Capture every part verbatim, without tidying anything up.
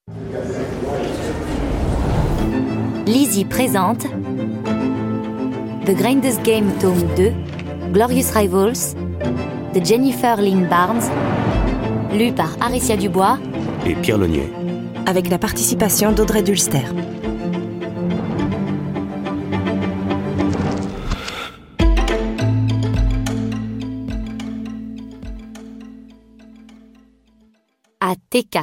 Lizzie présente The Grinders Game Tome deux, Glorious Rivals, de Jennifer Lynn Barnes, lu par Aricia Dubois et Pierre Launier, avec la participation d'Audrey Dulster. À T K.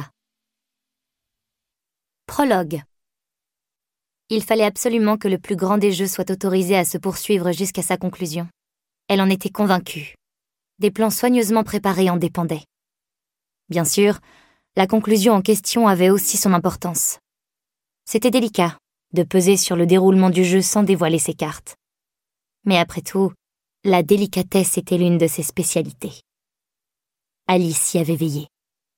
Prologue. Il fallait absolument que le plus grand des jeux soit autorisé à se poursuivre jusqu'à sa conclusion. Elle en était convaincue. Des plans soigneusement préparés en dépendaient. Bien sûr, la conclusion en question avait aussi son importance. C'était délicat de peser sur le déroulement du jeu sans dévoiler ses cartes. Mais après tout, la délicatesse était l'une de ses spécialités. Alice y avait veillé.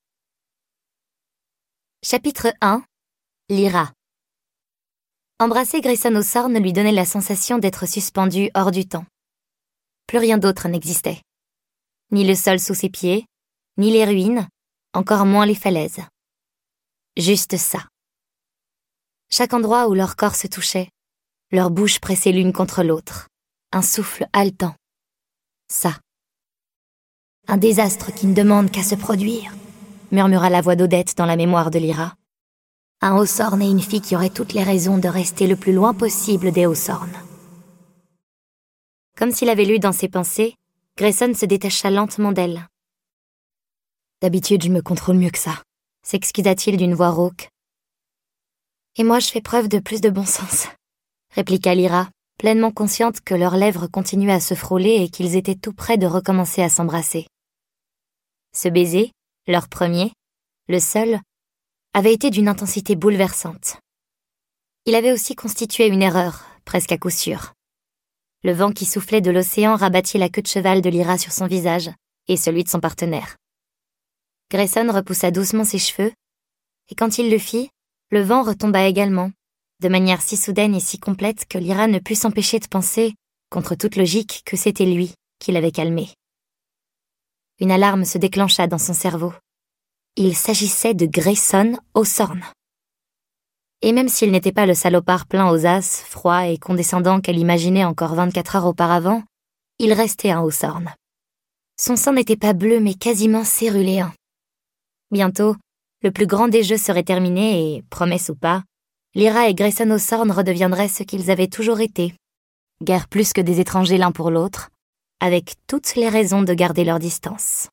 Chapitre un. Lyra. Embrasser Grayson Hawthorne lui donnait la sensation d'être suspendu hors du temps. Plus rien d'autre n'existait. Ni le sol sous ses pieds, ni les ruines, encore moins les falaises. Juste ça. Chaque endroit où leur corps se touchait, leurs bouches pressées l'une contre l'autre, un souffle haletant. Ça. Un désastre qui ne demande qu'à se produire, murmura la voix d'Odette dans la mémoire de Lyra. Un Hawthorne et une fille qui auraient toutes les raisons de rester le plus loin possible des Hawthorne. Comme s'il avait lu dans ses pensées, Grayson se détacha lentement d'elle. D'habitude, je me contrôle mieux que ça, s'excusa-t-il d'une voix rauque. Et moi, je fais preuve de plus de bon sens, répliqua Lyra, pleinement consciente que leurs lèvres continuaient à se frôler et qu'ils étaient tout près de recommencer à s'embrasser. Ce baiser, leur premier, le seul, avait été d'une intensité bouleversante. Il avait aussi constitué une erreur, presque à coup sûr. Le vent qui soufflait de l'océan rabattit la queue de cheval de Lyra sur son visage et celui de son partenaire. Grayson repoussa doucement ses cheveux, et quand il le fit, le vent retomba également, de manière si soudaine et si complète que Lyra ne put s'empêcher de penser, contre toute logique, que c'était lui qui l'avait calmé. Une alarme se déclencha dans son cerveau. Il s'agissait de Grayson Hawthorne. Et même s'il n'était pas le salopard plein aux as, froid et condescendant qu'elle imaginait encore vingt-quatre heures auparavant, il restait un Hawthorne. Son sang n'était pas bleu mais quasiment céruléen. Bientôt, le plus grand des jeux serait terminé et, promesse ou pas, Lyra et Grayson Hawthorne redeviendraient ce qu'ils avaient toujours été, guère plus que des étrangers l'un pour l'autre, avec toutes les raisons de garder leur distance.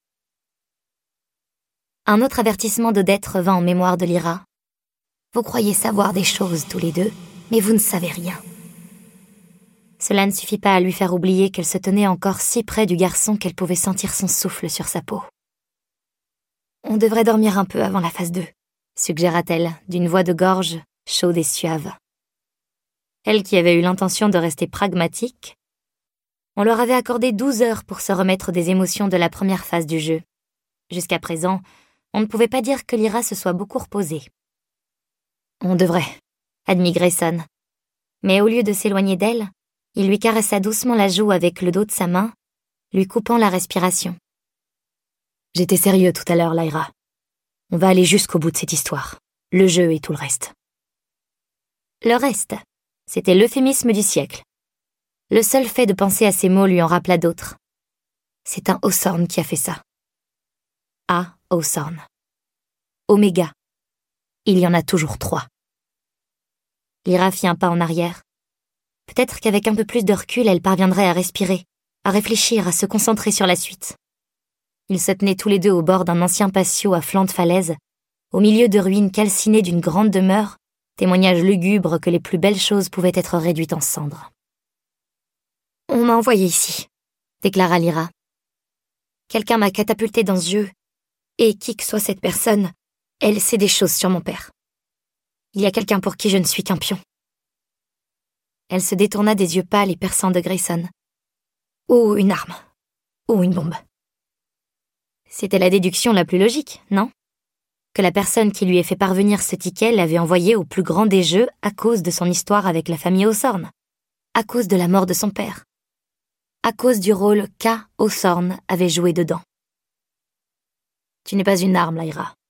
Un autre avertissement d'Odette revint en mémoire de Lyra. Vous croyez savoir des choses tous les deux, mais vous ne savez rien. Cela ne suffit pas à lui faire oublier qu'elle se tenait encore si près du garçon qu'elle pouvait sentir son souffle sur sa peau. On devrait dormir un peu avant la phase deux, suggéra-t-elle, d'une voix de gorge chaude et suave. Elle qui avait eu l'intention de rester pragmatique, on leur avait accordé douze heures pour se remettre des émotions de la première phase du jeu. Jusqu'à présent, on ne pouvait pas dire que Lyra se soit beaucoup reposée. On devrait, admit Grayson. Mais au lieu de s'éloigner d'elle, il lui caressa doucement la joue avec le dos de sa main, lui coupant la respiration. J'étais sérieux tout à l'heure, Lyra. On va aller jusqu'au bout de cette histoire. Le jeu et tout le reste. Le reste, c'était l'euphémisme du siècle. Le seul fait de penser à ces mots lui en rappela d'autres. C'est un Hawthorne qui a fait ça. A. Hawthorne. Oméga. Il y en a toujours trois. Lyra fit un pas en arrière. Peut-être qu'avec un peu plus de recul, elle parviendrait à respirer, à réfléchir, à se concentrer sur la suite. Ils se tenaient tous les deux au bord d'un ancien patio à flanc de falaise, au milieu de ruines calcinées d'une grande demeure, témoignage lugubre que les plus belles choses pouvaient être réduites en cendres. « On m'a envoyé ici », déclara Lyra. « Quelqu'un m'a catapulté dans ce jeu, et qui que soit cette personne, elle sait des choses sur mon père. Il y a quelqu'un pour qui je ne suis qu'un pion. » Elle se détourna des yeux pâles et perçants de Grayson. « Ou une arme. Ou une bombe. » C'était la déduction la plus logique, non ? Que la personne qui lui ait fait parvenir ce ticket l'avait envoyé au plus grand des jeux à cause de son histoire avec la famille Hawthorne, à cause de la mort de son père, à cause du rôle qu'A. Hawthorne avait joué dedans. « Tu n'es pas une arme, Lyra.